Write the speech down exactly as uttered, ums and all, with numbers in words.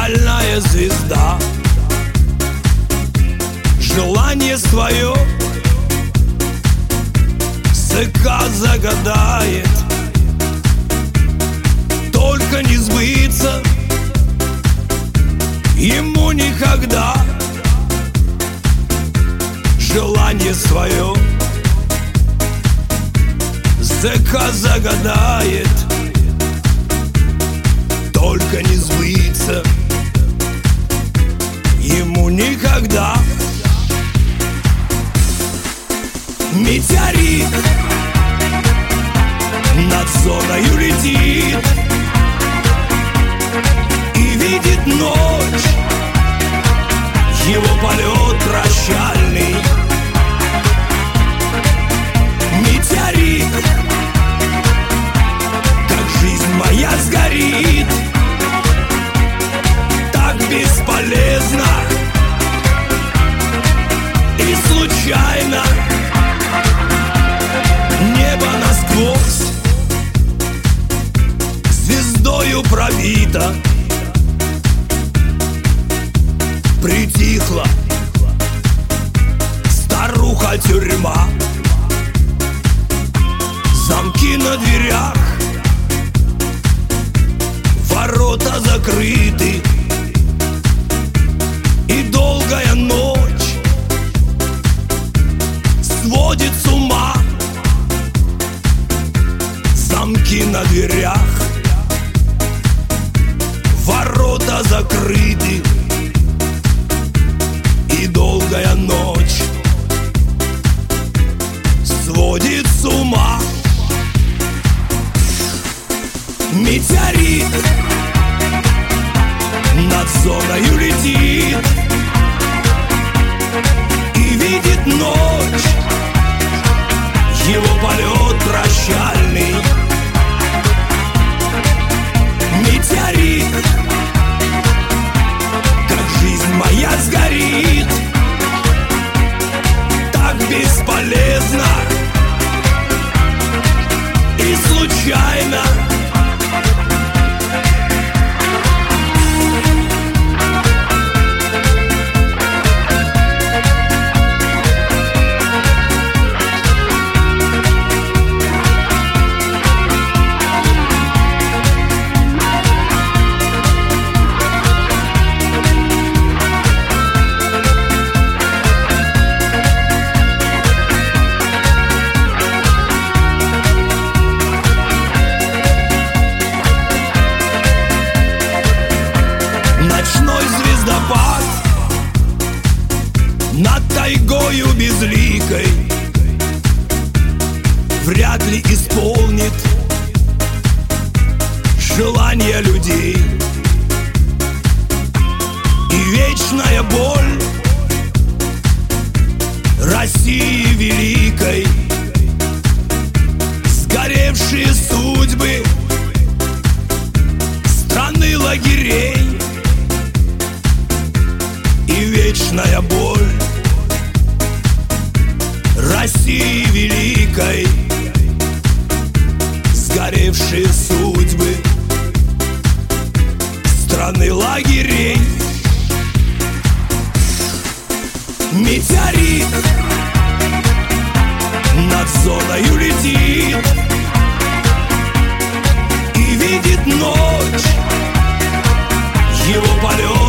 Стальная звезда желание свое ЦК загадает, только не сбыться ему никогда. Желание свое ЦК загадает, только не сбыться ему никогда. Метеорит над зоною летит и видит ночь, его полет прощальный. Метеорит, как жизнь моя сгорит, так бесполезно и случайно. Небо насквозь звездою пробито, притихла старуха-тюрьма. Замки на дверях, ворота закрыты, и долгая ночь сводит с ума. Замки на дверях, ворота закрыты, и долгая ночь сводит с ума. Метеорит над зоною летит и видит ночь, его полет прощальный. Метеорит, как жизнь моя сгорит, так бесполезно и случайно. Над тайгою безликой вряд ли исполнит желания людей. И вечная боль России великой, сгоревшие судьбы страны лагерей. И вечная боль России великой, сгоревшие судьбы страны лагерей. Метеорит над зоною летит и видит ночь, его полет